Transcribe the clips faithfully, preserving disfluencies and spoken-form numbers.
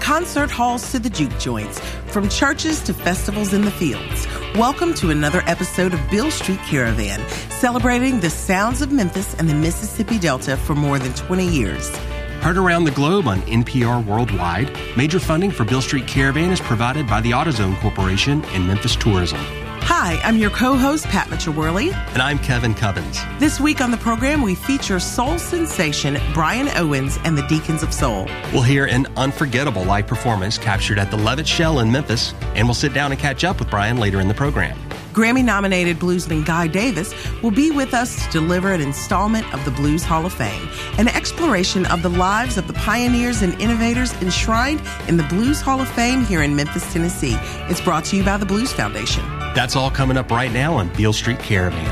concert halls to the juke joints, from churches to festivals in the fields. Welcome to another episode of Beale Street Caravan, celebrating the sounds of Memphis and the Mississippi Delta for more than twenty years. Heard around the globe on N P R Worldwide, major funding for Beale Street Caravan is provided by the AutoZone Corporation and Memphis Tourism. Hi, I'm your co-host, Pat Mitchell-Worley. And I'm Kevin Cubbins. This week on the program, we feature soul sensation Brian Owens and the Deacons of Soul. We'll hear an unforgettable live performance captured at the Levitt Shell in Memphis, and we'll sit down and catch up with Brian later in the program. Grammy-nominated bluesman Guy Davis will be with us to deliver an installment of the Blues Hall of Fame, an exploration of the lives of the pioneers and innovators enshrined in the Blues Hall of Fame here in Memphis, Tennessee. It's brought to you by the Blues Foundation. That's all coming up right now on Beale Street Caravan.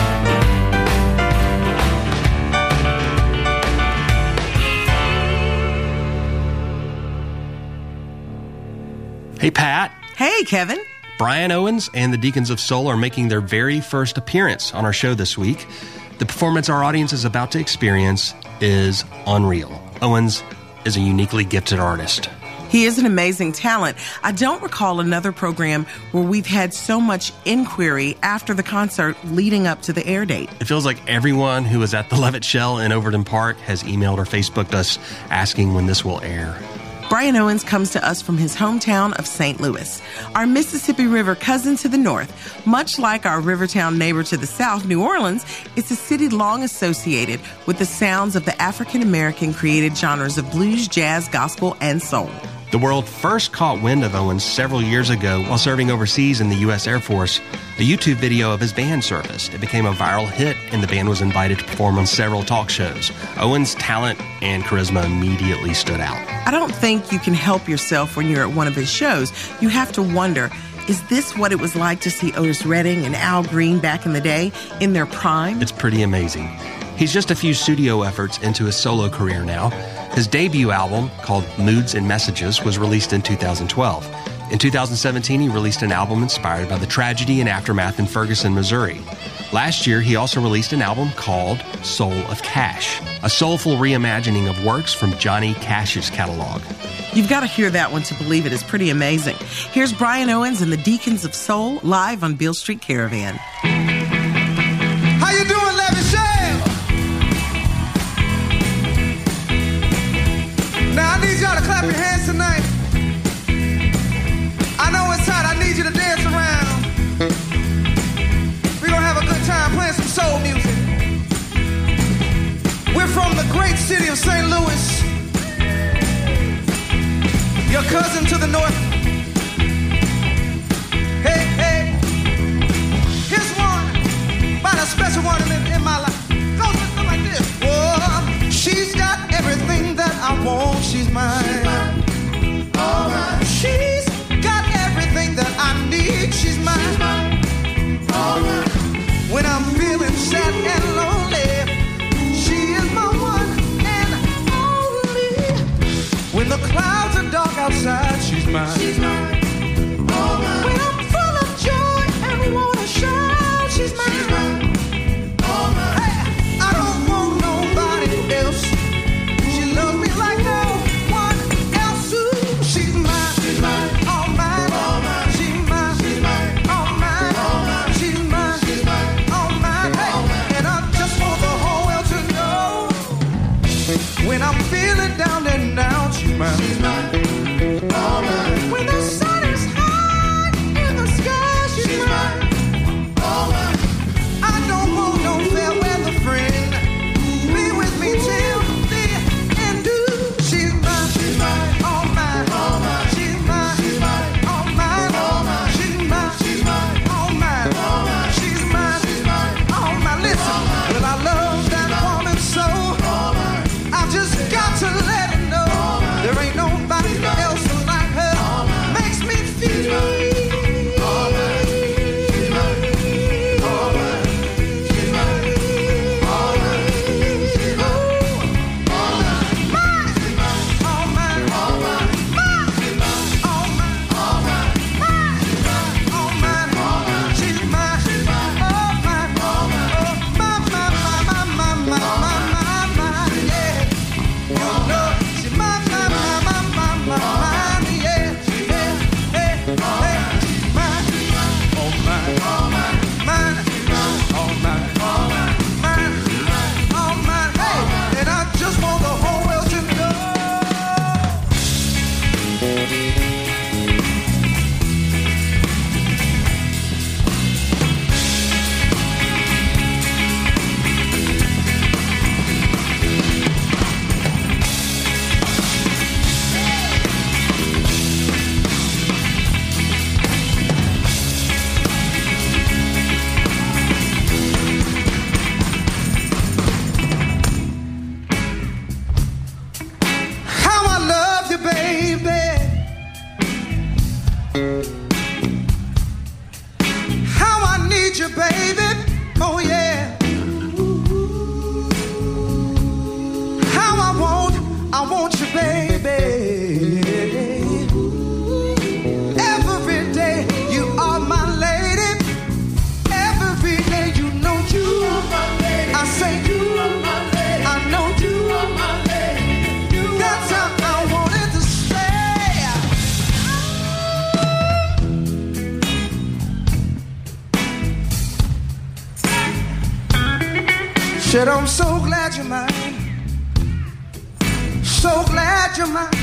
Hey, Pat. Hey, Kevin. Brian Owens and the Deacons of Soul are making their very first appearance on our show this week. The performance our audience is about to experience is unreal. Owens is a uniquely gifted artist. He is an amazing talent. I don't recall another program where we've had so much inquiry after the concert leading up to the air date. It feels like everyone who was at the Levitt Shell in Overton Park has emailed or Facebooked us asking when this will air. Brian Owens comes to us from his hometown of Saint Louis, our Mississippi River cousin to the north. Much like our Rivertown neighbor to the south, New Orleans, it's a city long associated with the sounds of the African-American created genres of blues, jazz, gospel, and soul. The world first caught wind of Owens several years ago while serving overseas in the U S Air Force. A YouTube video of his band surfaced. It became a viral hit, and the band was invited to perform on several talk shows. Owens' talent and charisma immediately stood out. I don't think you can help yourself when you're at one of his shows. You have to wonder, is this what it was like to see Otis Redding and Al Green back in the day, in their prime? It's pretty amazing. He's just a few studio efforts into his solo career now. His debut album, called Moods and Messages, was released in two thousand twelve. In two thousand seventeen, he released an album inspired by the tragedy and aftermath in Ferguson, Missouri. Last year, he also released an album called Soul of Cash, a soulful reimagining of works from Johnny Cash's catalog. You've got to hear that one to believe it. It's pretty amazing. Here's Brian Owens and the Deacons of Soul live on Beale Street Caravan. How you doing, Levitt Shell? Now, I need y'all to clap your hands tonight. I know it's hot. I need you to dance around. We're going to have a good time playing some soul music. We're from the great city of Saint Louis. Your cousin to the north. Hey, hey. Here's one about a special one in, in my life. Goes something like this. Whoa, she's got everything that I want. She's mine. She's mine. All right. She's got everything that I need. She's mine. She's mine. All right. When I'm feeling sad and lonely, she is my one and only. When the clouds are dark outside, she's mine. She's mine. All right. When I'm full of joy and wanna shout, she's mine. She's mine. All right. Hey, I don't want nobody else. She loves me like no one else. Ooh, she's mine. She's mine. All mine. All mine. She's mine. She's mine. All mine. All mine. She's mine. She's mine. All mine. Hey, all mine. And I just want the whole world to know when I'm feeling down and down, she's mine. She's mine. All mine. When the baby. Oh yeah. How I want, I want you, baby. Every day you are my lady. Every day you know you are my lady. I say you are my lady. I know you are my lady. That's how I wanted to stay. Shit, I'm so glad you're mine. So glad you're mine.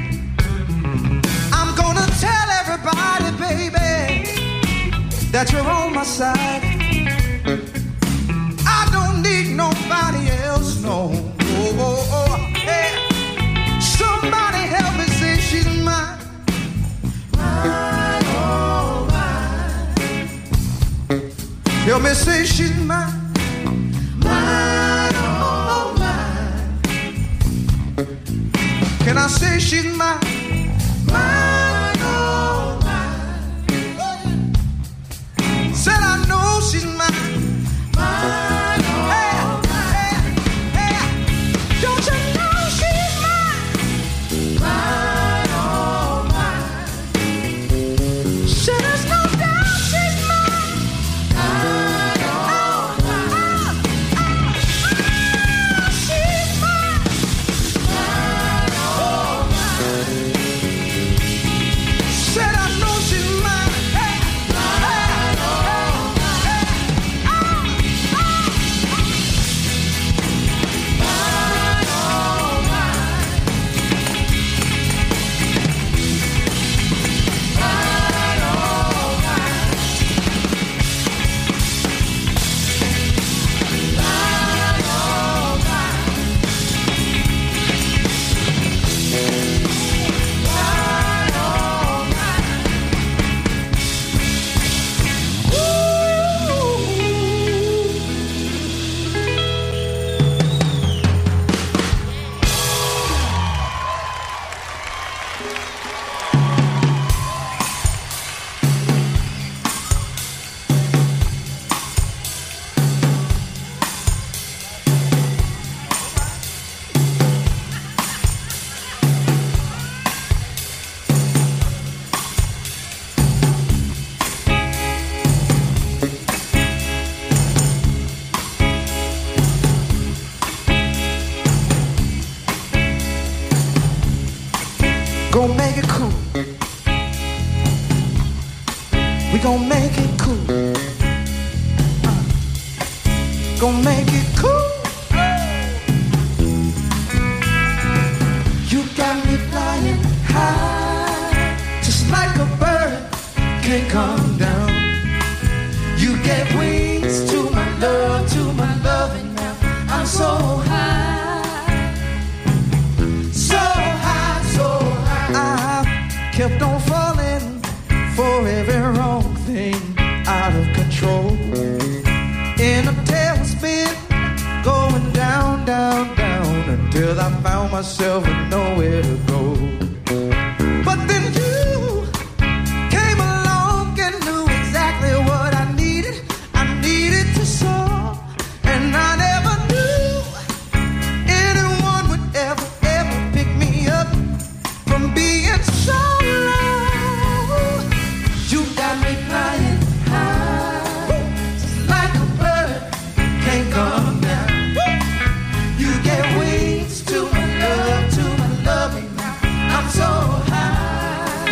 I'm gonna tell everybody, baby, that you're on my side. I don't need nobody else, no. Oh, oh, oh. Hey. Somebody help me say she's mine. Mine, oh, mine. Help me say she's mine. Mine, oh, mine. Can I say she's mine? Mine, oh, mine. Said I know she's mine. Mine, oh, mine. Hey, hey, don't you know she's mine? Mine, oh, mine. Said there's no doubt she's mine. Mine, oh, mine. Oh, she's mine. Mine, oh, mine. Said I know she's mine. Hey, hey, oh, hey, oh, oh. Mine, oh, mine. Mine, oh, mine. Mine, oh, mine. Mine, oh, mine. Ooh. Gon' make it cool. We gon' make it cool. Uh, gon' make it cool. You got me flying high, just like a bird can't come down. You gave wings to my love, to my love, and now I'm so high, so high, so high. I kept on falling for every wrong thing, out of control, in a tailspin, going down, down, down, until I found myself with nowhere to go. But then you came along and knew exactly what I needed. I needed to soar, and I never knew anyone would ever, ever pick me up from being so low. You got me flying high, just like a bird can't come down. You gave wings to my love, to my love, and now I'm so high,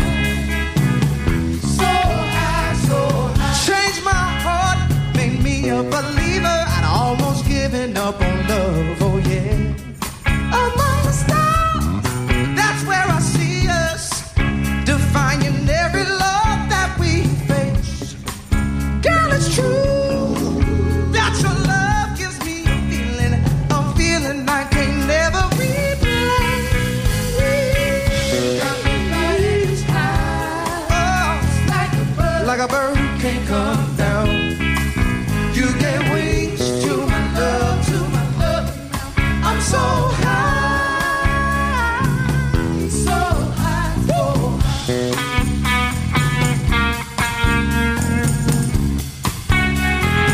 so high, so high. Changed my heart, made me a believer. I'd almost given up on love, oh yeah. Among the stars, that's where I see us, defying every love that we face. Girl, it's true that your love gives me a feeling, a feeling I can never replace. Got me flying high, oh, like a bird, like a bird who can't come down. You gave wings to my love, to my love. I'm so high, so high, so high.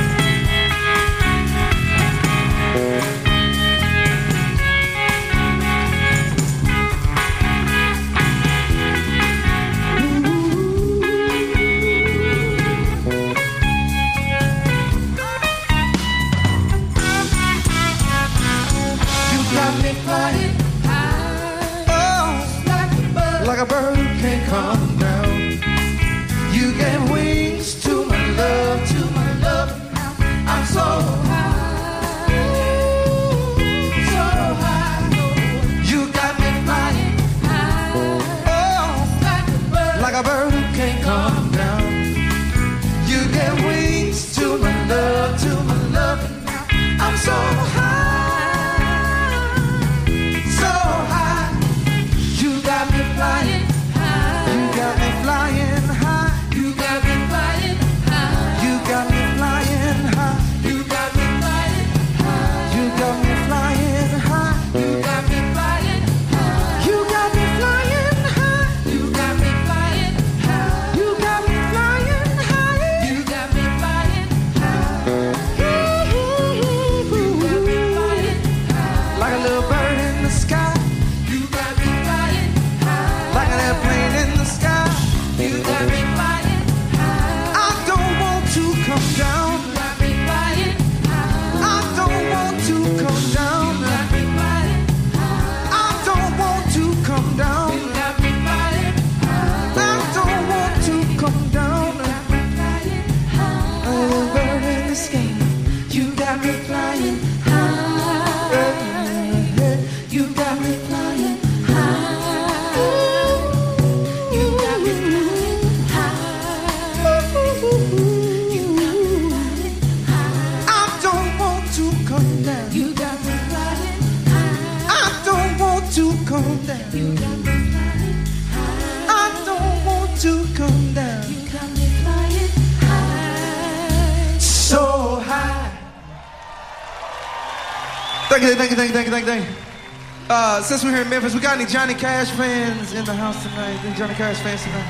Thank you, thank you, thank you, thank you, thank you, thank you. Uh, since we're here in Memphis, we got any Johnny Cash fans in the house tonight? Any Johnny Cash fans tonight?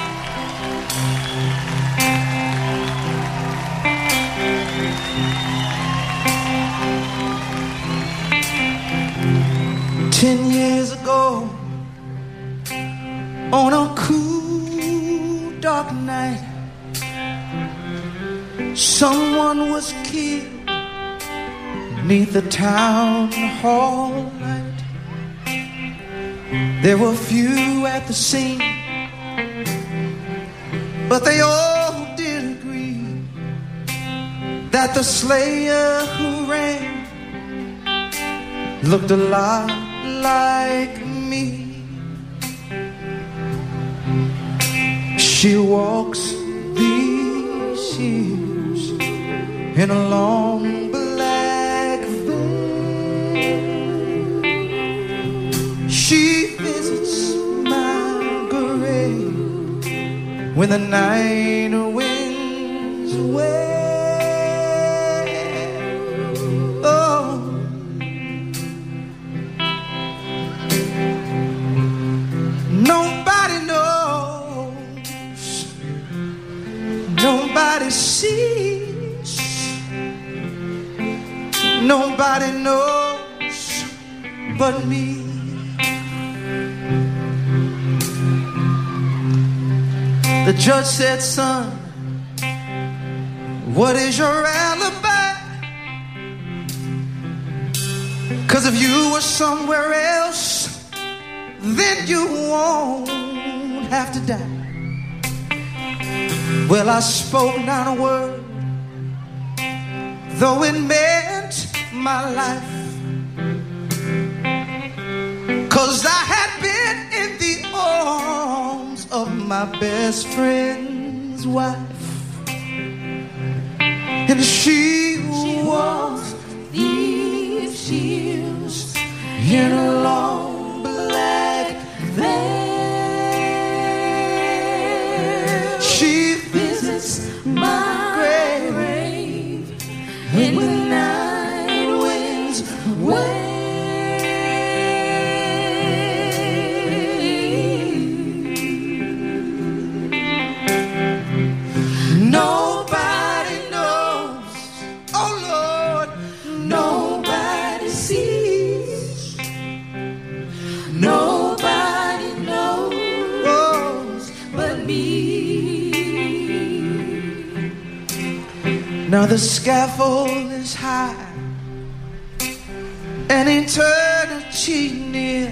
Ten years ago, on a cool, dark night, someone was killed beneath the town hall light. There were few at the scene, but they all did agree that the slayer who ran looked a lot like me. She walks these years in a long black veil. She visits my grave when the night winds wail. Oh, nobody knows, nobody sees, nobody knows but me. The judge said, son, what is your alibi? 'Cause if you were somewhere else, then you won't have to die. Well, I spoke not a word, though it meant my life. 'Cause I had been in the arms of my best friend's wife, and she, she was these years in a long black veil. She visits my grave when the night winds wail. Nobody knows, oh Lord, nobody sees, nobody knows but me. Now the scaffold is high and eternity near.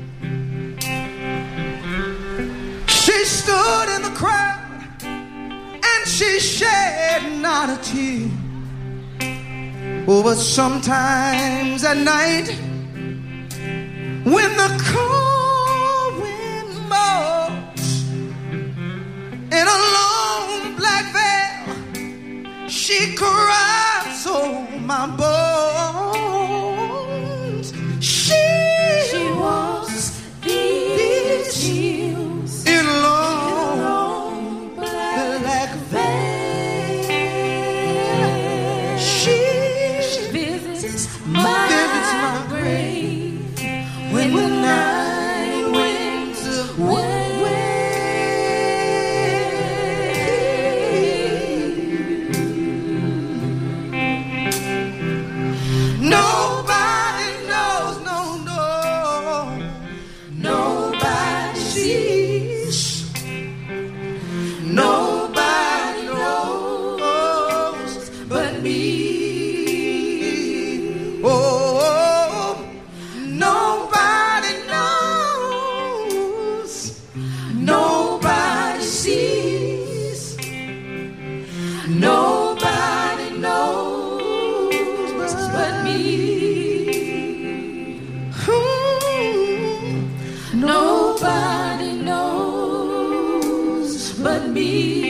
She stood in the crowd, she shed not a tear. Oh, but sometimes at night, when the cold wind mows in a long black veil, she cries, oh, my bones. She, she walks these hills in long black veil. She, she visits my, visits my grave when the night winds wail. Nobody knows, no, no, nobody sees, nobody knows but me. Oh, nobody knows, nobody sees, nobody knows but me. Nobody knows but me.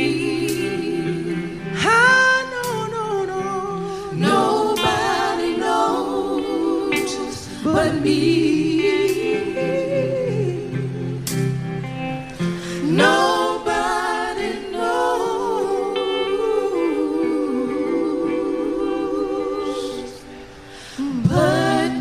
Nobody knows but me. Nobody knows but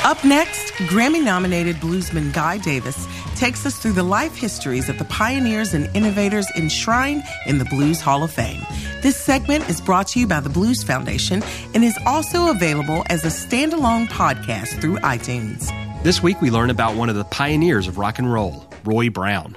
Up next, Grammy-nominated bluesman Guy Davis takes us through the life histories of the pioneers and innovators enshrined in the Blues Hall of Fame. This segment is brought to you by the Blues Foundation and is also available as a standalone podcast through iTunes. This week, we learn about one of the pioneers of rock and roll, Roy Brown.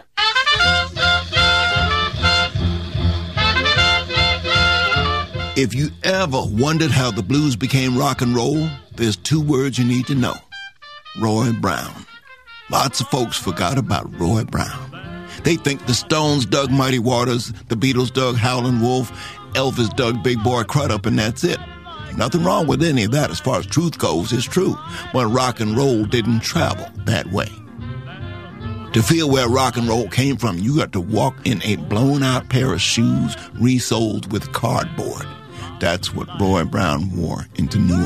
If you ever wondered how the blues became rock and roll, there's two words you need to know. Roy Brown. Lots of folks forgot about Roy Brown. They think the Stones dug Muddy Waters, the Beatles dug Howlin' Wolf, Elvis dug Big Boy Crudup, and that's it. Nothing wrong with any of that as far as truth goes, it's true. But rock and roll didn't travel that way. To feel where rock and roll came from, you got to walk in a blown-out pair of shoes resoled with cardboard. That's what Roy Brown wore into New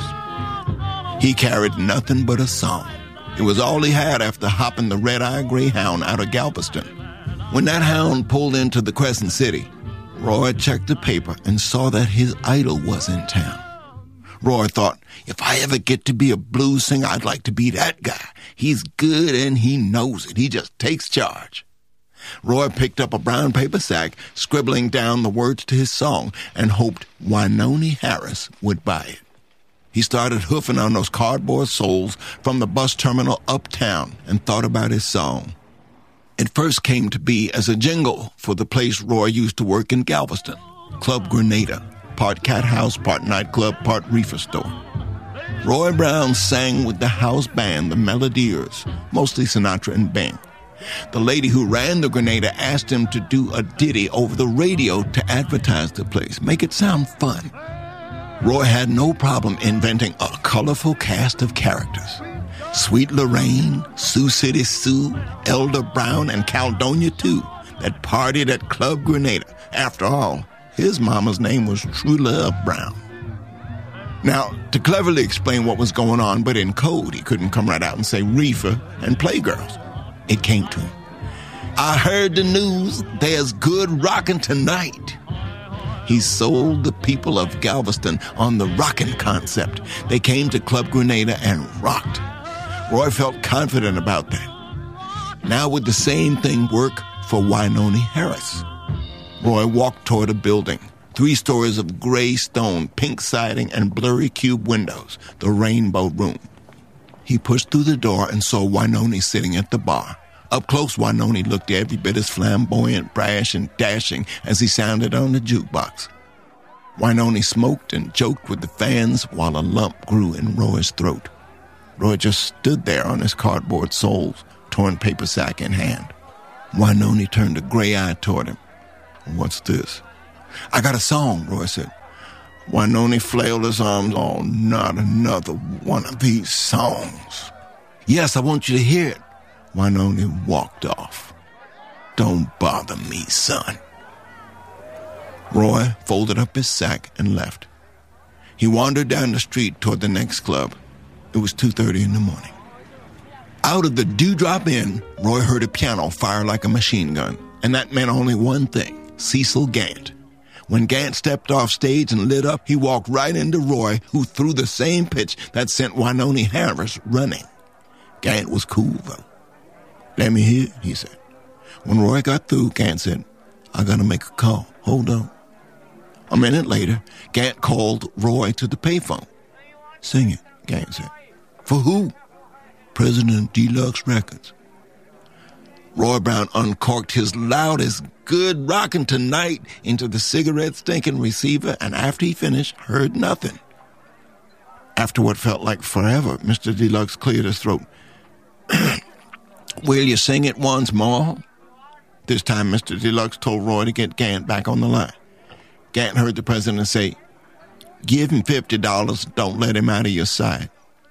Orleans. He carried nothing but a song. It was all he had after hopping the red-eye Greyhound out of Galveston. When that hound pulled into the Crescent City, Roy checked the paper and saw that his idol was in town. Roy thought, if I ever get to be a blues singer, I'd like to be that guy. He's good and he knows it. He just takes charge. Roy picked up a brown paper sack, scribbling down the words to his song, and hoped Wynonie Harris would buy it. He started hoofing on those cardboard soles from the bus terminal uptown and thought about his song. It first came to be as a jingle for the place Roy used to work in Galveston, Club Grenada, part cat house, part nightclub, part reefer store. Roy Brown sang with the house band, the Melodiers, mostly Sinatra and Bing. The lady who ran the Grenada asked him to do a ditty over the radio to advertise the place, make it sound fun. Roy had no problem inventing a colorful cast of characters. Sweet Lorraine, Sioux City Sue, Elder Brown, and Caledonia, too, that partied at Club Grenada. After all, his mama's name was True Love Brown. Now, to cleverly explain what was going on, but in code, he couldn't come right out and say reefer and playgirls. It came to him. I heard the news, there's good rockin' tonight. He sold the people of Galveston on the rockin' concept. They came to Club Grenada and rocked. Roy felt confident about that. Now would the same thing work for Wynonie Harris? Roy walked toward a building, three stories of gray stone, pink siding, and blurry cube windows, the Rainbow Room. He pushed through the door and saw Wynonie sitting at the bar. Up close, Wynonie looked every bit as flamboyant, brash, and dashing as he sounded on the jukebox. Wynonie smoked and joked with the fans while a lump grew in Roy's throat. Roy just stood there on his cardboard soles, torn paper sack in hand. Wynonie turned a gray eye toward him. What's this? I got a song, Roy said. Wynonie flailed his arms. Oh, not another one of these songs. Yes, I want you to hear it. Wynonie walked off. Don't bother me, son. Roy folded up his sack and left. He wandered down the street toward the next club. It was two thirty in the morning. Out of the Dewdrop Inn, Roy heard a piano fire like a machine gun, and that meant only one thing, Cecil Gant. When Gant stepped off stage and lit up, he walked right into Roy, who threw the same pitch that sent Wynonie Harris running. Gant was cool, though. Let me hear it, he said. When Roy got through, Gant said, I gotta make a call. Hold on. A minute later, Gant called Roy to the payphone. Sing it, Gant said. For who? President Deluxe Records. Roy Brown uncorked his loudest good rockin' tonight into the cigarette-stinking receiver, and after he finished, heard nothing. After what felt like forever, Mister Deluxe cleared his throat. Will you sing it once more? This time, Mister Deluxe told Roy to get Gant back on the line. Gant heard the president say, give him fifty dollars, don't let him out of your sight.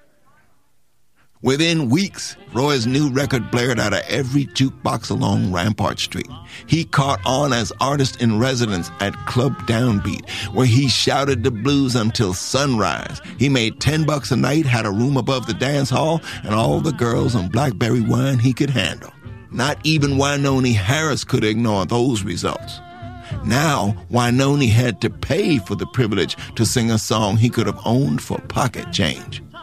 Within weeks, Roy's new record blared out of every jukebox along Rampart Street. He caught on as artist-in-residence at Club Downbeat, where he shouted the blues until sunrise. He made ten bucks a night, had a room above the dance hall, and all the girls on blackberry wine he could handle. Not even Wynonie Harris could ignore those results. Now, Wynonie had to pay for the privilege to sing a song he could have owned for pocket change.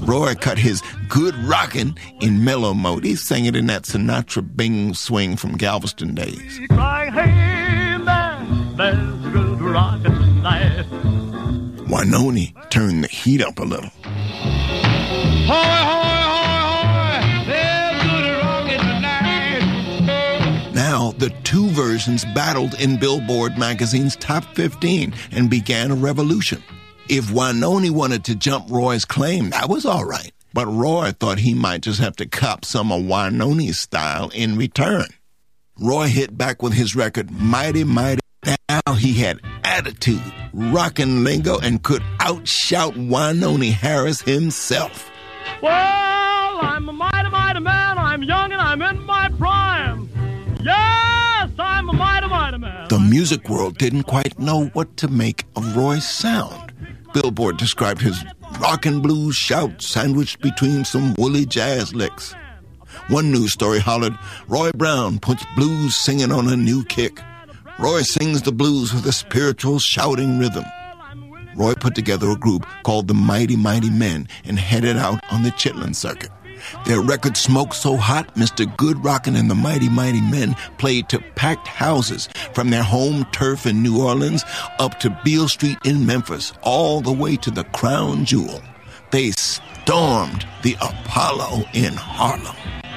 Roy cut his good rockin' in mellow mode. He sang it in that Sinatra bing swing from Galveston days. Crying, hey, man, there's good rockin' tonight. Wainoni turned the heat up a little. Hoy, hoy, hoy, hoy, there's good rockin' tonight. Now, the two versions battled in Billboard magazine's top fifteen and began a revolution. If Wainoni wanted to jump Roy's claim, that was all right. But Roy thought he might just have to cop some of Wainoni's style in return. Roy hit back with his record, Mighty Mighty. Now he had attitude, rockin' lingo, and could outshout Wainoni Harris himself. Well, I'm a mighty, mighty man. I'm young and I'm in my prime. Yes, I'm a mighty, mighty man. The music world didn't quite know what to make of Roy's sound. Billboard described his rock and blues shout sandwiched between some woolly jazz licks. One news story hollered, Roy Brown puts blues singing on a new kick. Roy sings the blues with a spiritual shouting rhythm. Roy put together a group called the Mighty Mighty Men and headed out on the Chitlin circuit. Their record smoked so hot, Mister Good Rockin' and the Mighty Mighty Men played to packed houses from their home turf in New Orleans up to Beale Street in Memphis, all the way to the Crown Jewel. They stormed the Apollo in Harlem.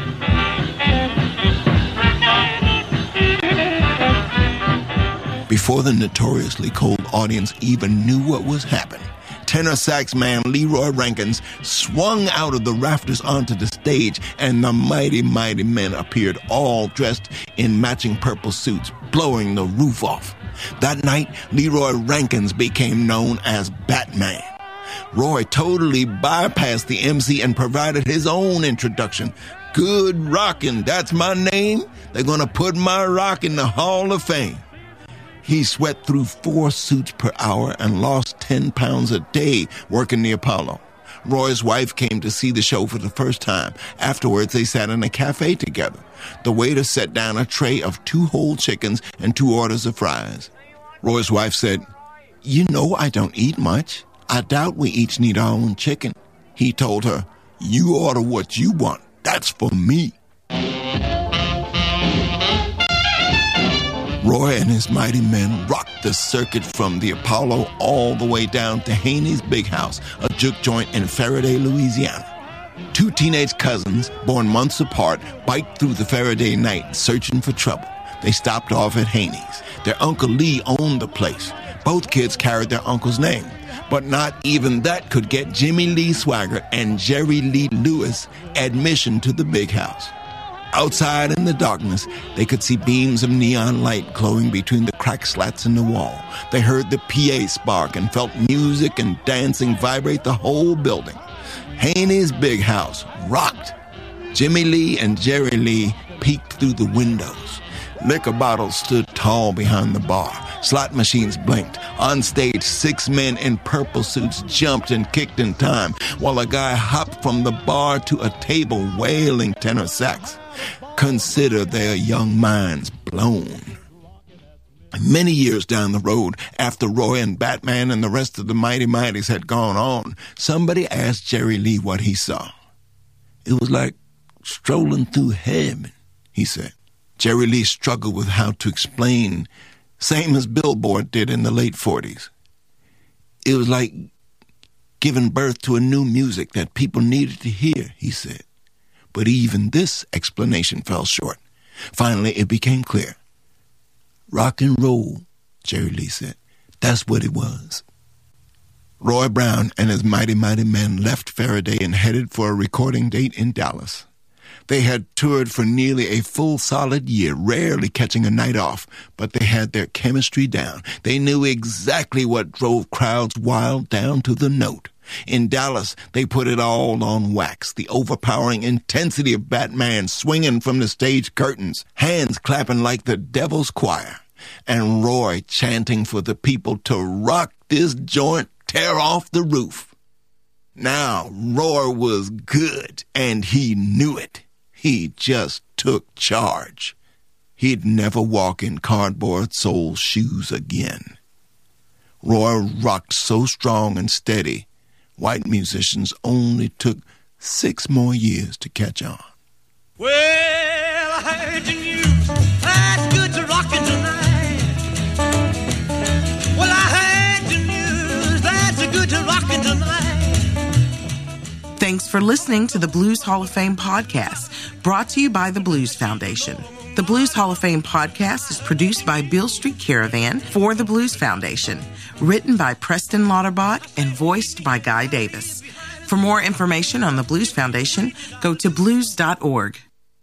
Before the notoriously cold audience even knew what was happening, tenor sax man Leroy Rankins swung out of the rafters onto the stage, and the Mighty Mighty Men appeared all dressed in matching purple suits, blowing the roof off. That night, Leroy Rankins became known as Batman. Roy totally bypassed the M C and provided his own introduction. Good Rockin', that's my name. They're gonna put my rock in the Hall of Fame. He sweat through four suits per hour and lost ten pounds a day working the Apollo. Roy's wife came to see the show for the first time. Afterwards, they sat in a cafe together. The waiter set down a tray of two whole chickens and two orders of fries. Roy's wife said, "You know I don't eat much. I doubt we each need our own chicken." He told her, "You order what you want. That's for me." Roy and his mighty men rocked the circuit from the Apollo all the way down to Haney's Big House, a juke joint in Faraday, Louisiana. Two teenage cousins, born months apart, biked through the Faraday night searching for trouble. They stopped off at Haney's. Their Uncle Lee owned the place. Both kids carried their uncle's name, but not even that could get Jimmy Lee Swaggart and Jerry Lee Lewis admission to the Big House. Outside in the darkness, they could see beams of neon light glowing between the cracked slats in the wall. They heard the P A spark and felt music and dancing vibrate the whole building. Haney's Big House rocked. Jimmy Lee and Jerry Lee peeked through the windows. Liquor bottles stood tall behind the bar. Slot machines blinked. On stage, six men in purple suits jumped and kicked in time, while a guy hopped from the bar to a table wailing tenor sax. Consider their young minds blown. Many years down the road, after Roy and Batman and the rest of the Mighty Mighties had gone on, somebody asked Jerry Lee what he saw. "It was like strolling through heaven," he said. Jerry Lee struggled with how to explain, same as Billboard did in the late forties. "It was like giving birth to a new music that people needed to hear," he said. But even this explanation fell short. Finally, it became clear. "Rock and roll," Jerry Lee said. "That's what it was." Roy Brown and his Mighty Mighty Men left Faraday and headed for a recording date in Dallas. They had toured for nearly a full solid year, rarely catching a night off, but they had their chemistry down. They knew exactly what drove crowds wild down to the note. In Dallas, they put it all on wax, the overpowering intensity of Batman swinging from the stage curtains, hands clapping like the devil's choir, and Roy chanting for the people to rock this joint, tear off the roof. Now, Roy was good, and he knew it. He just took charge. He'd never walk in cardboard sole shoes again. Roy rocked so strong and steady, white musicians only took six more years to catch on. Well, I heard the news. That's good to rockin' tonight. Well, I heard the news. That's good to rockin' tonight. Thanks for listening to the Blues Hall of Fame podcast, brought to you by the Blues Foundation. The Blues Hall of Fame podcast is produced by Beale Street Caravan for the Blues Foundation, written by Preston Lauterbach and voiced by Guy Davis. For more information on the Blues Foundation, go to blues dot org.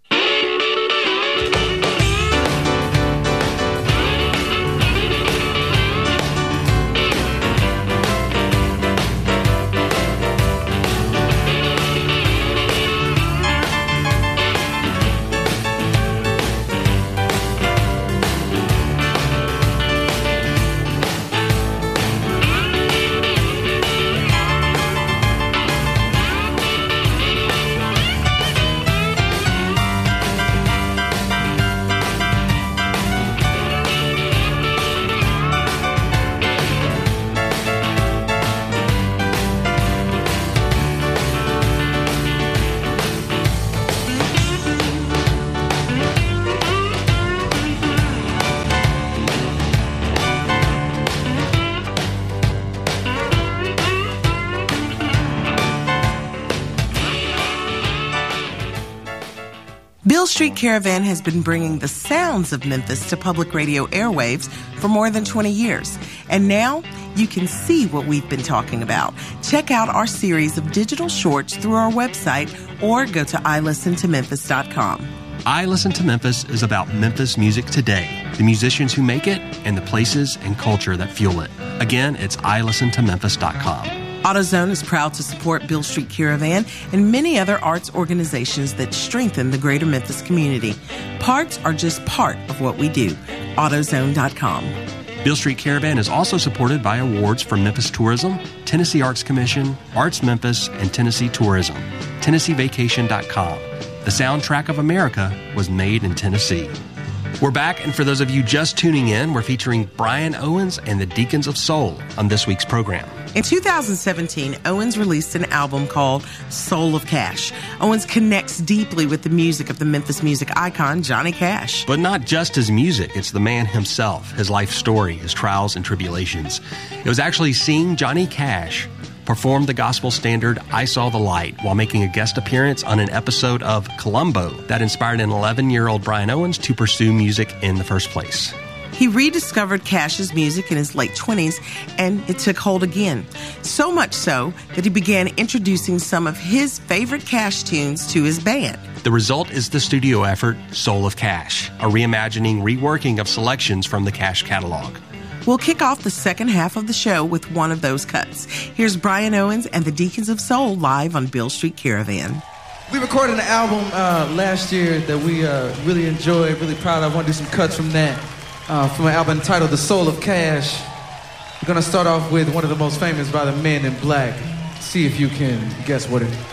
Beale Street Caravan has been bringing the sounds of Memphis to public radio airwaves for more than twenty years. And now you can see what we've been talking about. Check out our series of digital shorts through our website or go to i listen to memphis dot com. I Listen to Memphis is about Memphis music today, the musicians who make it, and the places and culture that fuel it. Again, it's i listen to memphis dot com. AutoZone is proud to support Beale Street Caravan and many other arts organizations that strengthen the greater Memphis community. Parts are just part of what we do. AutoZone dot com. Beale Street Caravan is also supported by awards from Memphis Tourism, Tennessee Arts Commission, Arts Memphis, and Tennessee Tourism. Tennessee Vacation dot com. The soundtrack of America was made in Tennessee. We're back, and for those of you just tuning in, we're featuring Brian Owens and the Deacons of Soul on this week's program. In two thousand seventeen, Owens released an album called Soul of Cash. Owens connects deeply with the music of the Memphis music icon, Johnny Cash. But not just his music, it's the man himself, his life story, his trials and tribulations. It was actually seeing Johnny Cash perform the gospel standard I Saw the Light while making a guest appearance on an episode of Columbo that inspired an eleven-year-old Brian Owens to pursue music in the first place. He rediscovered Cash's music in his late twenties, and it took hold again. So much so that he began introducing some of his favorite Cash tunes to his band. The result is the studio effort, Soul of Cash, a reimagining, reworking of selections from the Cash catalog. We'll kick off the second half of the show with one of those cuts. Here's Brian Owens and the Deacons of Soul live on Beale Street Caravan. We recorded an album uh, last year that we uh, really enjoyed, really proud of. I want to do some cuts from that. Uh, from an album entitled The Soul of Cash. We're going to start off with one of the most famous by the Men in Black. See if you can guess what it is.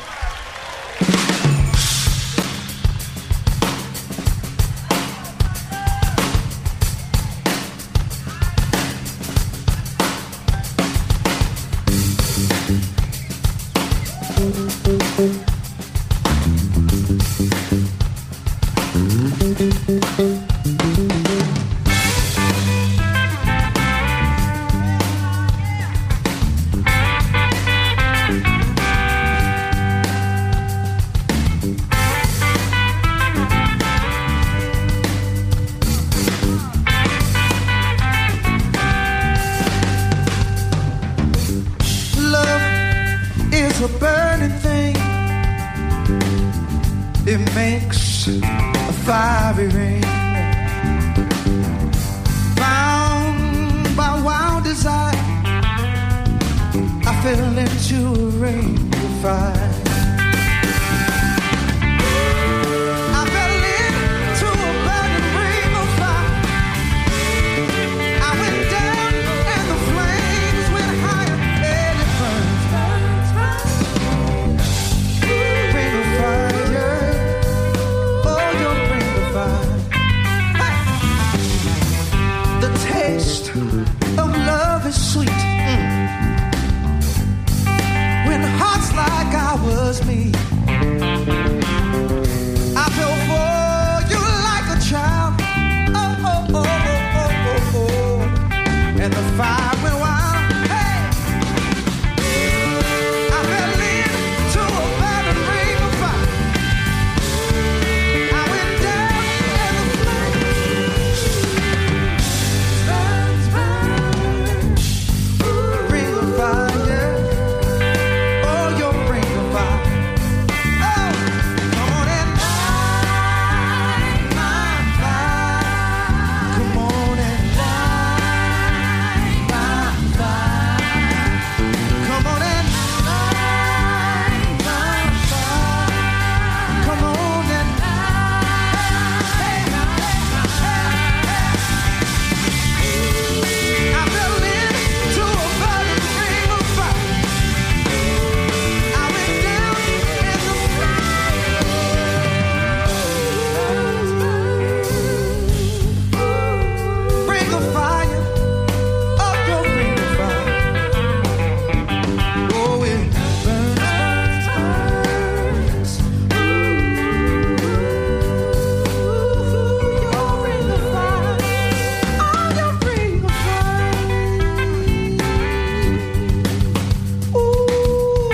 a burning thing. It makes a fiery ring. Bound by wild desire, I fell into a ring of fire. Sweet mm. When was me. I fell for you like a child. Oh, oh, oh, oh, oh, oh, oh. And the fire went wild. Hey! I fell into a burning ring of fire. I went down in the flames. Burns, burns. Ring of fire. Oh, your ring of fire. Oh, come on and light my fire. Come on and light my fire. Come on and light my fire. Come on and light. Hey, hey, hey. I fell into a burning ring of fire. I went down in the flames. Ring of fire. Oh, your ring of fire. Oh, it burns, burns, burns. Ooh, your ring of fire. Oh, your ring of fire. Ooh.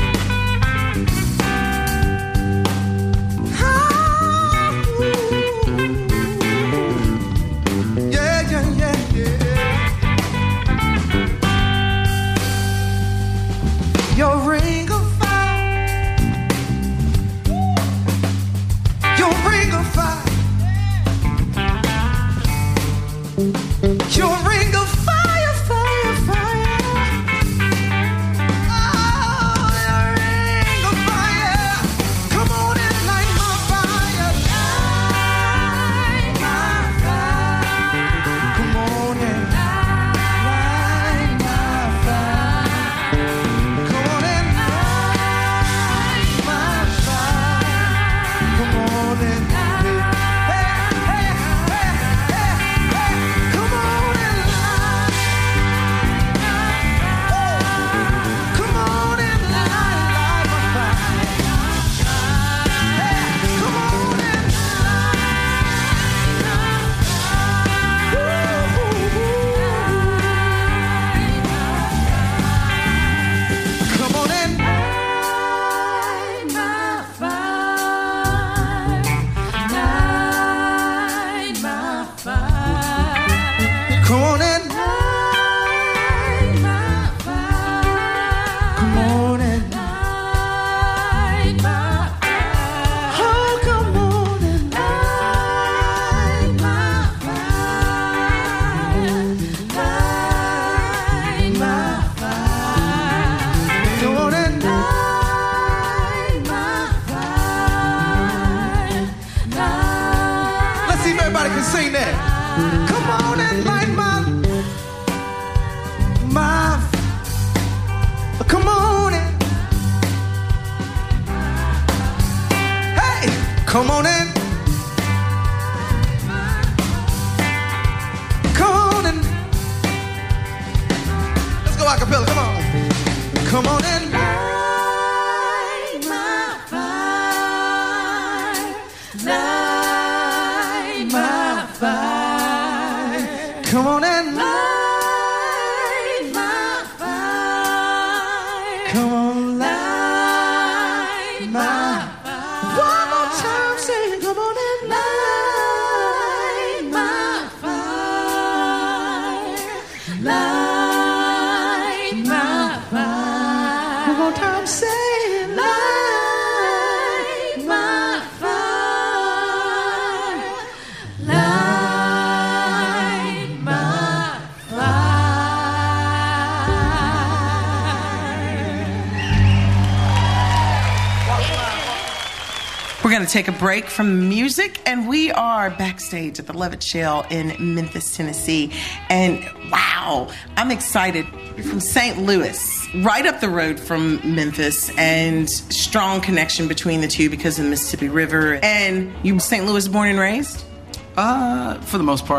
Yeah, yeah, yeah, yeah. Your ring of fire. Your ring of fire. Your ring of fire, fire, fire. Oh, your ring of fire. Come on and light my fire. Light my fire. Come on and light my fire. Come on and light my fire. Come on and hey, hey, hey, hey, hey. Come on and light. Come on and light, light my fire. Hey, come on and light. Come on and light my fire. Light my fire. Come on and light my fire. Come on and light my fire. Oh, come on and light my fire. Light my fire. Come on and light my fire. Light. Let's see if everybody can sing that. Come on and light my my. Come on and hey, come on and come on and let's go a cappella. Come on, come on and light my fire. Light my fire. Come on and light my fire. Come on, light my fire. One more time, say, come on and light my fire. Light my fire. One more time, say, light my fire. Light my We're going to take a break from the music, and we are backstage at the Levitt Shell in Memphis, Tennessee. And wow, I'm excited. You're from Saint Louis, right up the road from Memphis, and strong connection between the two because of the Mississippi River. And you Saint Louis born and raised? Uh, for the most part.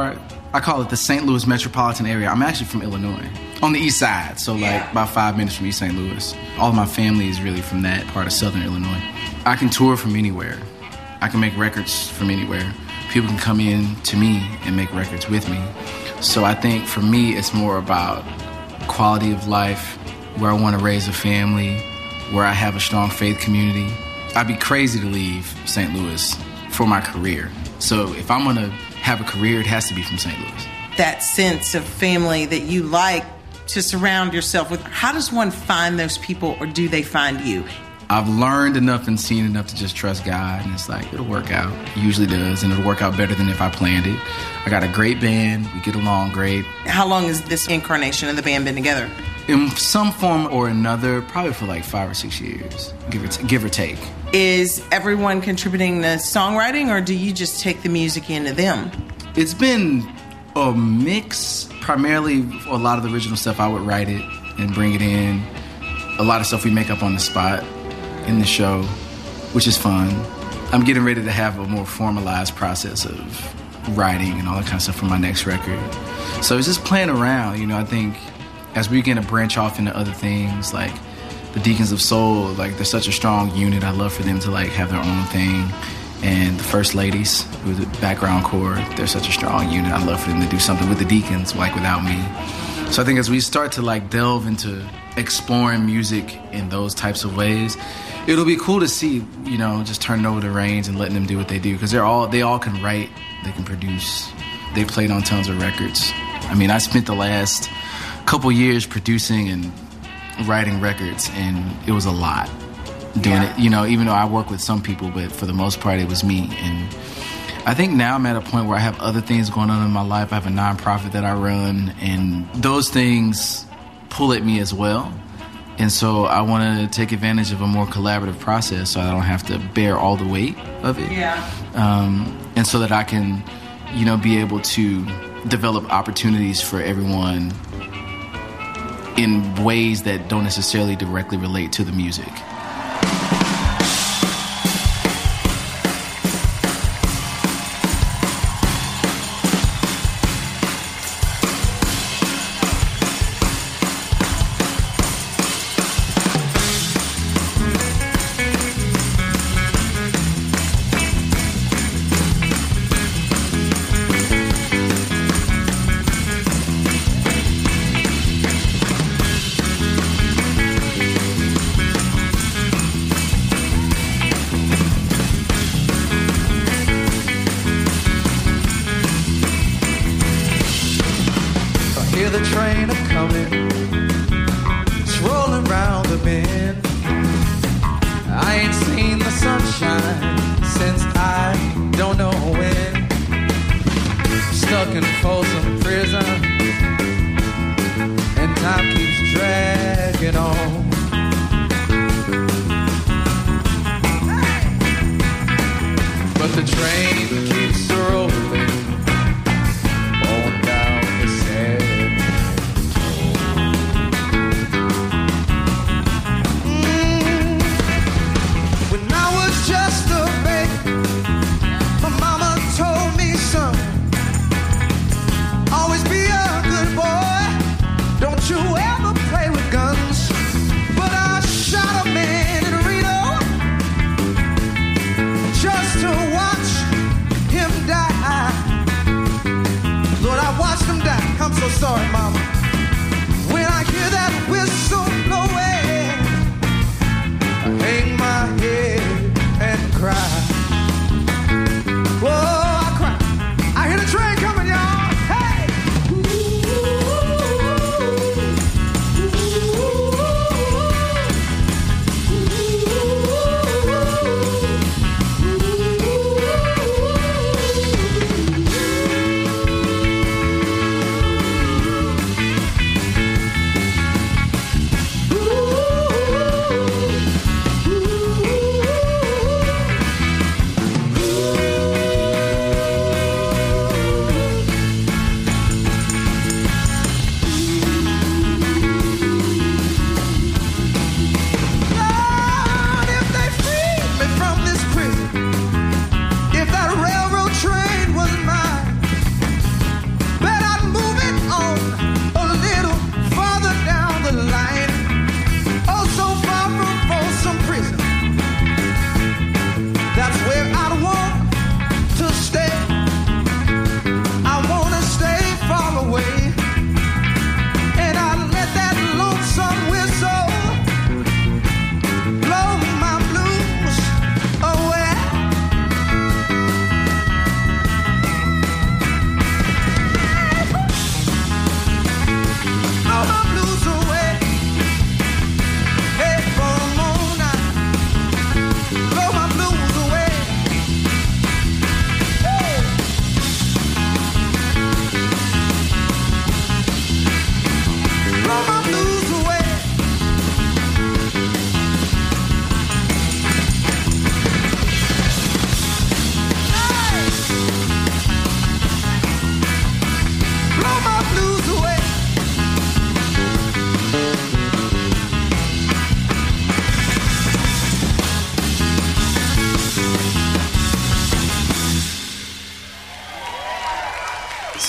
I call it the Saint Louis metropolitan area. I'm actually from Illinois, on the east side, so like yeah. about five minutes from East Saint Louis. All of my family is really from that part of southern Illinois. I can tour from anywhere. I can make records from anywhere. People can come in to me and make records with me. So I think for me, it's more about quality of life, where I want to raise a family, where I have a strong faith community. I'd be crazy to leave Saint Louis for my career. So if I'm going to have a career, it has to be from Saint Louis. That sense of family that you like to surround yourself with, how does one find those people, or do they find you? I've learned enough and seen enough to just trust God, and it's like, it'll work out. It usually does, and it'll work out better than if I planned it. I got a great band. We get along great. How long has this incarnation of the band been together? In some form or another, probably for like five or six years, give or, t- give or take. Is everyone contributing to songwriting, or do you just take the music into them? It's been a mix. Primarily, a lot of the original stuff, I would write it and bring it in. A lot of stuff we make up on the spot in the show, which is fun. I'm getting ready to have a more formalized process of writing and all that kind of stuff for my next record. So it's just playing around, you know. I think as we begin to branch off into other things, like the Deacons of Soul, like they're such a strong unit. I'd love for them to like have their own thing. And the First Ladies, with the background chord, they're such a strong unit. I'd love for them to do something with the Deacons, like without me. So I think as we start to like delve into exploring music in those types of ways, it'll be cool to see, you know, just turning over the reins and letting them do what they do, because they're all they all can write, they can produce. They played on tons of records. I mean, I spent the last couple years producing and writing records, and it was a lot doing yeah. it. You know, even though I work with some people, but for the most part, it was me. And I think now I'm at a point where I have other things going on in my life. I have a nonprofit that I run, and those things pull at me as well. And so I want to take advantage of a more collaborative process so I don't have to bear all the weight of it. Yeah. Um, and so that I can, you know, be able to develop opportunities for everyone in ways that don't necessarily directly relate to the music.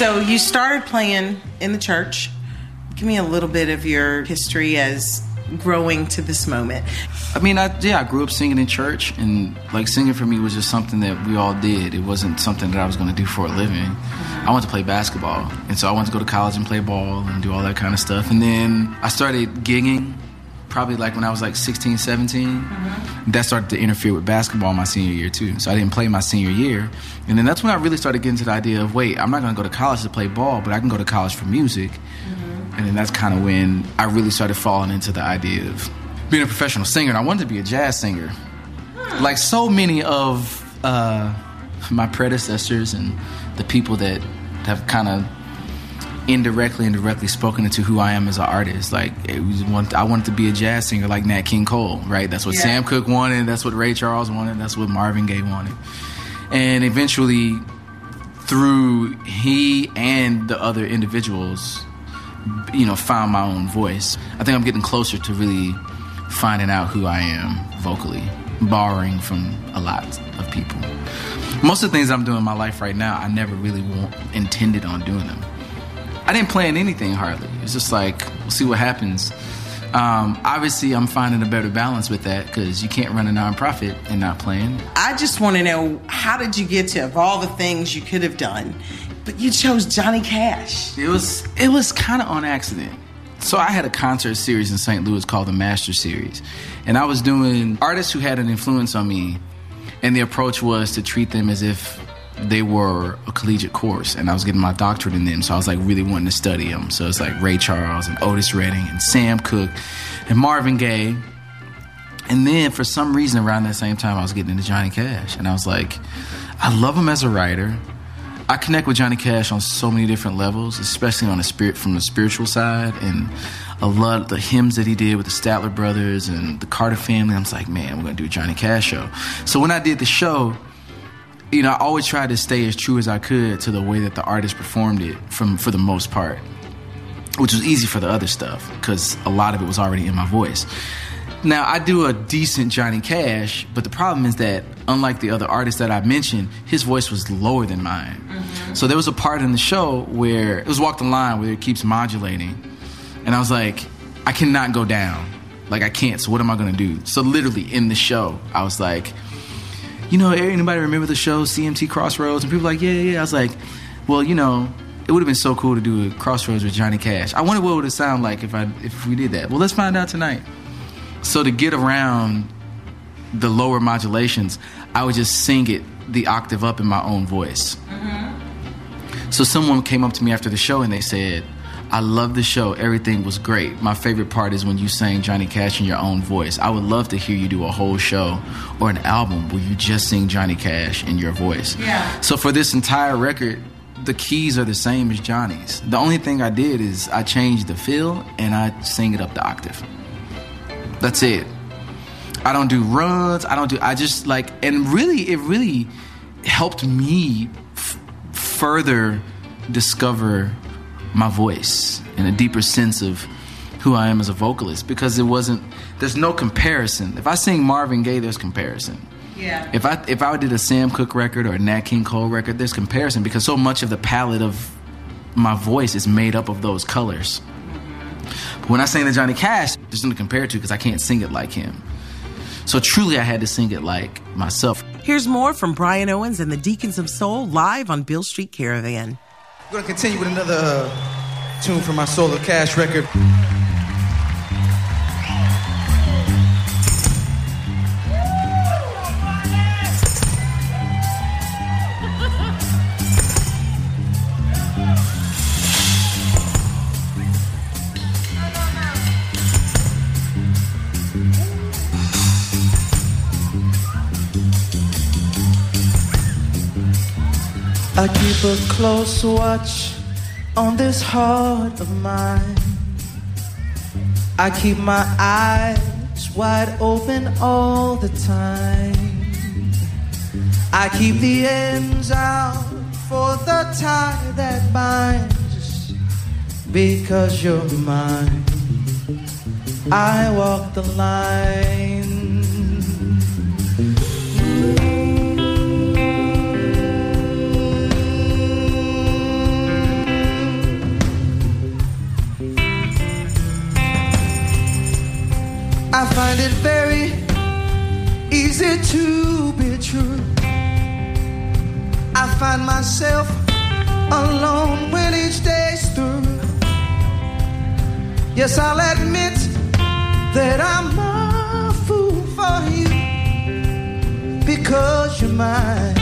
So you started playing in the church. Give me a little bit of your history as growing to this moment. I mean, I, yeah, I grew up singing in church, and like singing for me was just something that we all did. It wasn't something that I was going to do for a living. I wanted to play basketball, and so I wanted to go to college and play ball and do all that kind of stuff. And then I started gigging, probably like when I was like sixteen, seventeen. Mm-hmm. That started to interfere with basketball my senior year too. So I didn't play my senior year. And then that's when I really started getting to the idea of, wait, I'm not going to go to college to play ball, but I can go to college for music. Mm-hmm. And then that's kind of when I really started falling into the idea of being a professional singer. And I wanted to be a jazz singer. Hmm. Like so many of uh, my predecessors and the people that have kind of indirectly and directly spoken into who I am as an artist. Like, it was one, I wanted to be a jazz singer like Nat King Cole, right? That's what yeah. Sam Cooke wanted. That's what Ray Charles wanted. That's what Marvin Gaye wanted. And eventually, through he and the other individuals, you know, found my own voice. I think I'm getting closer to really finding out who I am vocally, borrowing from a lot of people. Most of the things I'm doing in my life right now, I never really want, intended on doing them. I didn't plan anything hardly. It's just like, we'll see what happens. Um, obviously, I'm finding a better balance with that because you can't run a nonprofit and not playing. I just want to know, how did you get to, of all the things you could have done, but you chose Johnny Cash? It was it was kind of on accident. So I had a concert series in Saint Louis called the Master Series. And I was doing artists who had an influence on me, and the approach was to treat them as if they were a collegiate course, and I was getting my doctorate in them, so I was like really wanting to study them. So it's like Ray Charles and Otis Redding and Sam Cooke and Marvin Gaye. And then for some reason around that same time I was getting into Johnny Cash, and I was like, I love him as a writer. I connect with Johnny Cash on so many different levels, especially on the spirit, from the spiritual side, and a lot of the hymns that he did with the Statler Brothers and the Carter family. I was like, man, we're gonna do a Johnny Cash show. So when I did the show, you know, I always tried to stay as true as I could to the way that the artist performed it, from for the most part, which was easy for the other stuff because a lot of it was already in my voice. Now, I do a decent Johnny Cash, but the problem is that, unlike the other artists that I mentioned, his voice was lower than mine. Mm-hmm. So there was a part in the show where, it was Walk the Line, where it keeps modulating, and I was like, I cannot go down. Like, I can't, so what am I going to do? So literally, in the show, I was like, you know, anybody remember the show C M T Crossroads? And people were like, yeah, yeah, yeah. I was like, well, you know, it would have been so cool to do a Crossroads with Johnny Cash. I wonder what it would sound like if I if we did that. Well, let's find out tonight. So to get around the lower modulations, I would just sing it the octave up in my own voice. Mm-hmm. So someone came up to me after the show and they said, I love the show. Everything was great. My favorite part is when you sang Johnny Cash in your own voice. I would love to hear you do a whole show or an album where you just sing Johnny Cash in your voice. Yeah. So for this entire record, the keys are the same as Johnny's. The only thing I did is I changed the feel and I sing it up the octave. That's it. I don't do runs. I don't do, I just like, and really, it really helped me f- further discover my voice and a deeper sense of who I am as a vocalist, because it wasn't, there's no comparison. If I sing Marvin Gaye, there's comparison. Yeah. If I if I did a Sam Cooke record or a Nat King Cole record, there's comparison, because so much of the palette of my voice is made up of those colors. But when I sing the Johnny Cash, there's nothing to compare it to because I can't sing it like him. So truly I had to sing it like myself. Here's more from Brian Owens and the Deacons of Soul live on Beale Street Caravan. We're going to continue with another uh, tune from my Soul of Cash record. I keep a close watch on this heart of mine. I keep my eyes wide open all the time. I keep the ends out for the tie that binds. Because you're mine, I walk the line. it to be true. I find myself alone when each day's through. Yes, I'll admit that I'm a fool for you, because you're mine.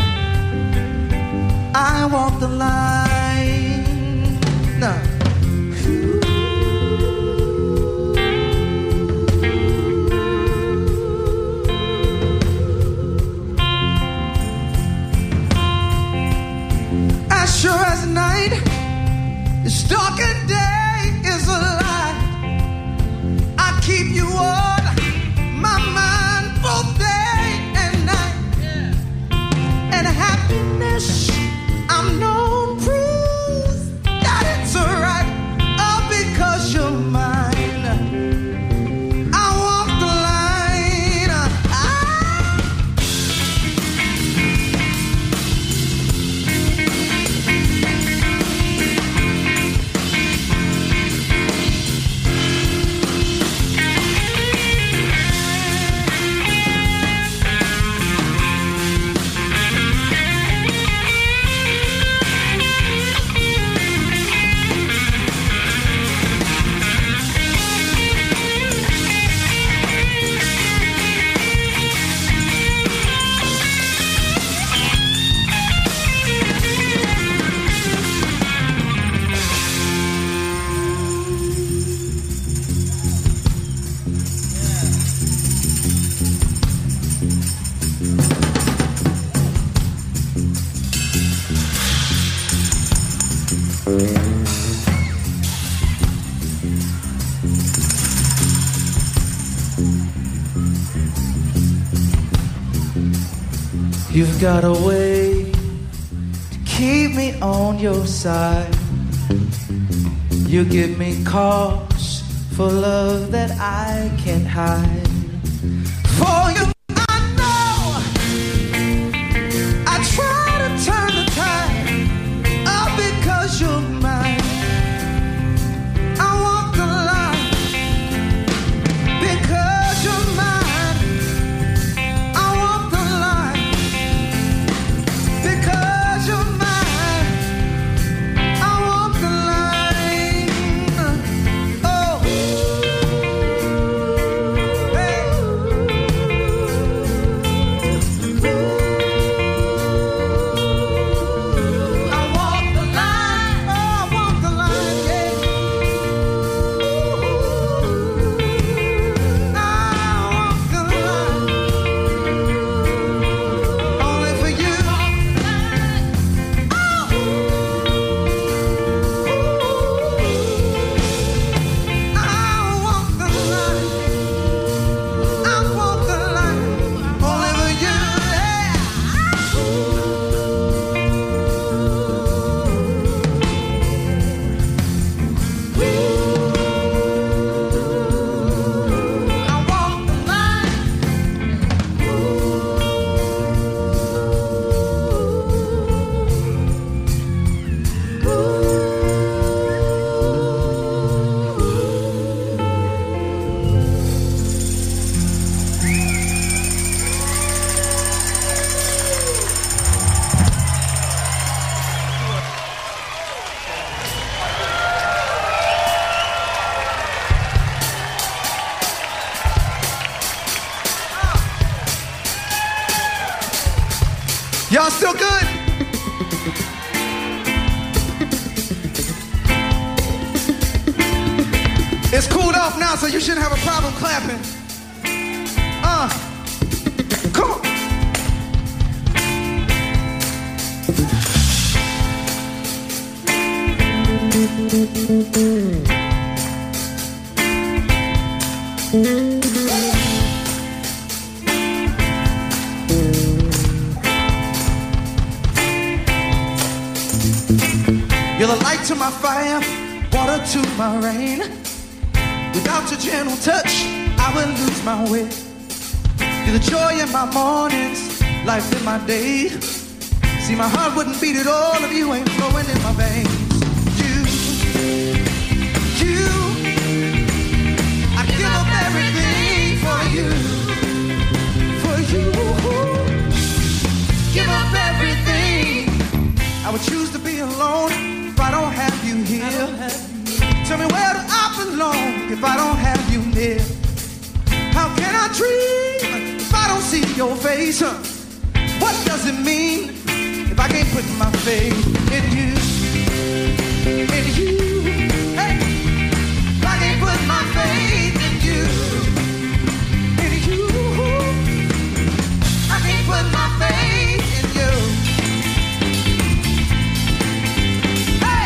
I walk the line. Now, as sure as night is dark and day is a lie, I keep you on my mind both day and night. Yeah. And happiness, I'm no proof that it's alright. Oh, because you're mine, I walk the line. I You've got a way to keep me on your side. You give me cause for love that I can't hide. For you, I know I try to turn the tide. Oh, because you're mine, I walk the line. Because you're mine, y'all still good? It's cooled off now, so you shouldn't have a problem clapping. Uh, come on. You're the light to my fire, water to my rain. Without your gentle touch, I would lose my way. You're the joy in my mornings, life in my day. See, my heart wouldn't beat at all if you ain't flowing in my veins. You, you, I'd give up everything for you, for you. if I don't have you near? How can I dream if I don't see your face? What does it mean if I can't put my faith in you? In you, hey, if I can't put my faith in you, in you, I can't put my faith in you. Hey,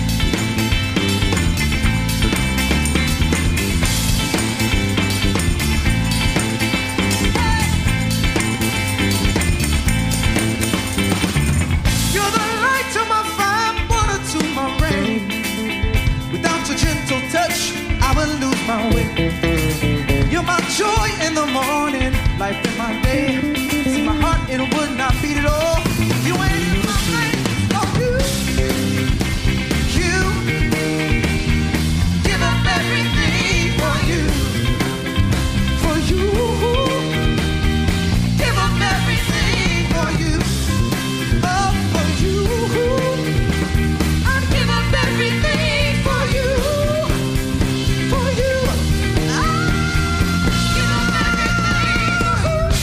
hey, you're the light to my fire, water to my rain. Without your gentle touch, I will lose my way. You're my joy in the morning, life in my day. See my heart, it would not beat at all. You ain't in my life, oh you, you, give up everything for you, for you, give up everything for you, oh for you, I'd give up everything for you, for you, ah, give up everything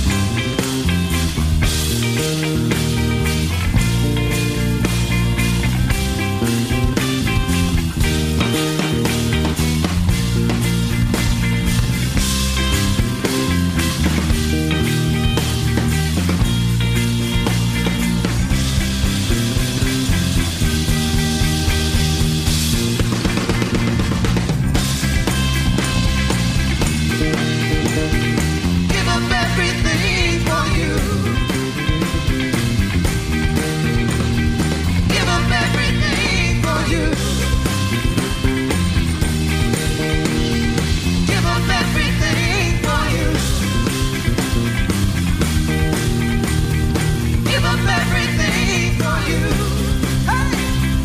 for you. Give up everything for you. Give up everything for you. Give up everything for you. Give up everything for you. Hey!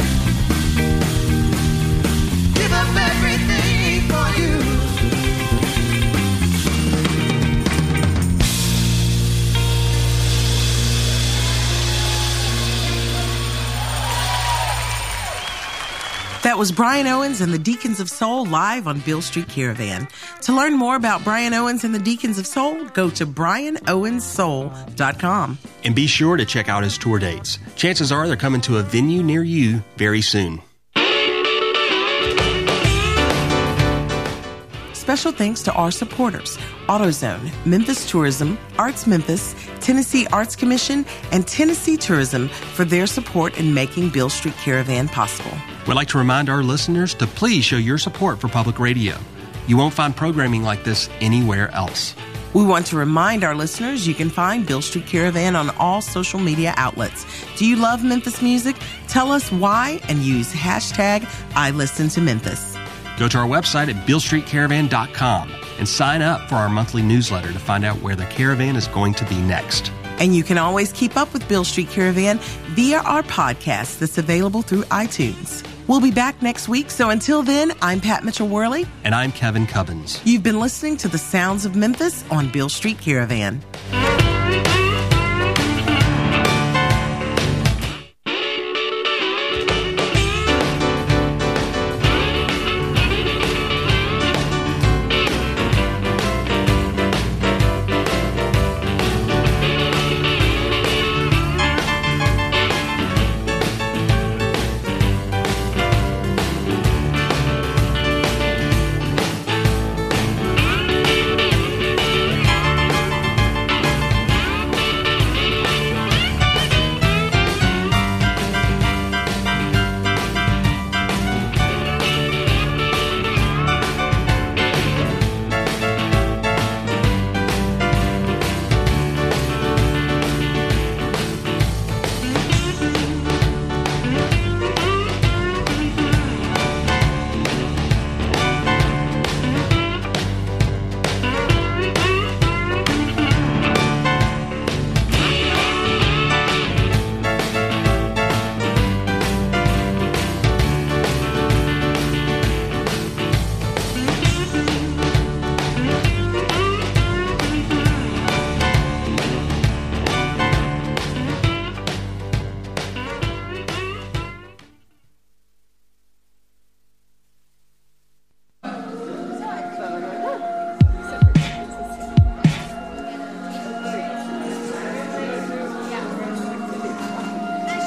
Give up everything for you. That was Brian Owens and the Deacons of Soul live on Beale Street Caravan. To learn more about Brian Owens and the Deacons of Soul, go to brian owens soul dot com. And be sure to check out his tour dates. Chances are they're coming to a venue near you very soon. Special thanks to our supporters, AutoZone, Memphis Tourism, Arts Memphis, Tennessee Arts Commission, and Tennessee Tourism for their support in making Beale Street Caravan possible. We'd like to remind our listeners to please show your support for public radio. You won't find programming like this anywhere else. We want to remind our listeners you can find Beale Street Caravan on all social media outlets. Do you love Memphis music? Tell us why and use hashtag I Listen to Memphis. Go to our website at beale street caravan dot com and sign up for our monthly newsletter to find out where the caravan is going to be next. And you can always keep up with Beale Street Caravan via our podcast that's available through iTunes. We'll be back next week, so until then, I'm Pat Mitchell-Worley. And I'm Kevin Cubbins. You've been listening to the sounds of Memphis on Beale Street Caravan.